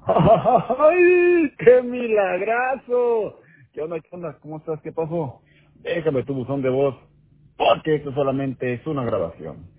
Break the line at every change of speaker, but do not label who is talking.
¡Ay, qué milagrazo! ¿Qué onda, qué onda? ¿Cómo estás? ¿Qué pasó? Déjame tu buzón de voz, porque esto solamente es una grabación.